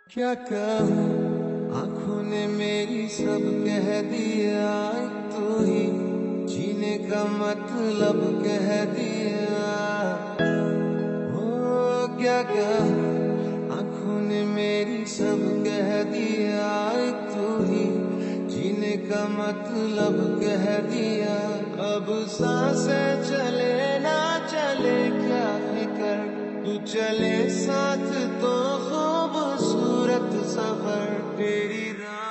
क्या कहूँ, आंखों ने मेरी सब कह दिया, तू ही जीने का मतलब कह दिया। ओ क्या कहूँ, आंखों ने मेरी सब कह दिया, तू ही जीने का मतलब कह दिया। अब सांसें चले ना चले क्या फिकर, तू चले साथ तो खूबसूरत सफर तेरी राह।